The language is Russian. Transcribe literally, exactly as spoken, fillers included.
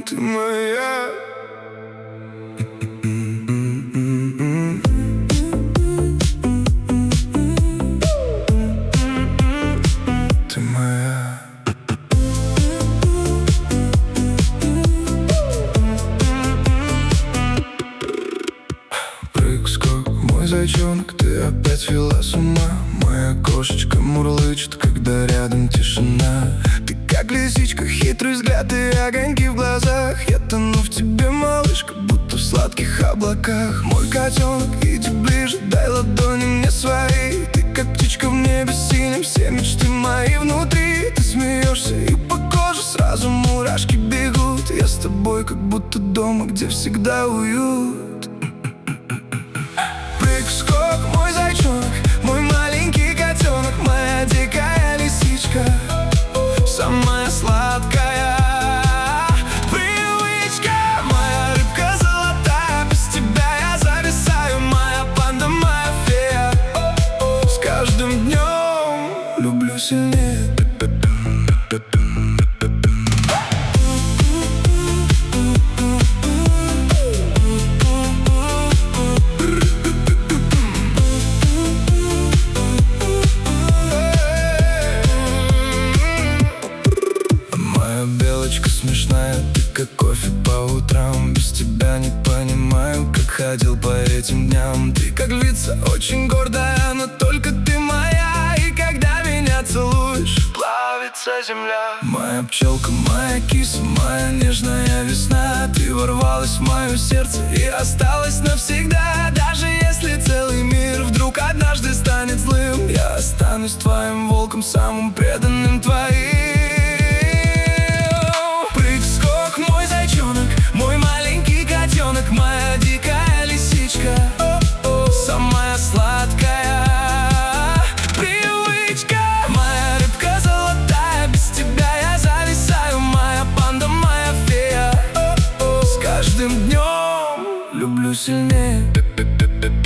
ты моя. Ты моя. Прыг-скок, мой зайчонок, ты опять вела с ума. Моя кошечка мурлычет, когда рядом тишина. Ты как лисичка, хитрый взгляд и огоньки в глазах. Я тону в тебе, малышка, будто в сладких облаках. Мой котенок, иди ближе, дай ладони мне свои. Ты как птичка в небе синем, все мечты мои внутри. Ты смеешься, и по коже сразу мурашки бегут. Я с тобой как будто дома, где всегда уют. Прыг-скок, мой зайчонок, мой маленький котенок, моя дикая лисичка, самая сладкая привычка. Моя рыбка золотая, без тебя я зависаю. Моя панда, моя фея, с каждым днем люблю сильнее. Белочка смешная, ты как кофе по утрам. Без тебя не понимаю, как ходил по этим дням. Ты как львица, очень гордая, но только ты моя. И когда меня целуешь, плавится земля. Моя пчелка, моя киса, моя нежная весна. Ты ворвалась в мое сердце и осталась навсегда. Даже если целый мир вдруг однажды станет злым, я останусь твоим волком, самым преданным твоим. Мой маленький котенок, моя дикая лисичка, самая сладкая привычка. Моя рыбка золотая, без тебя я зависаю. Моя панда, моя фея, с каждым днем люблю сильнее.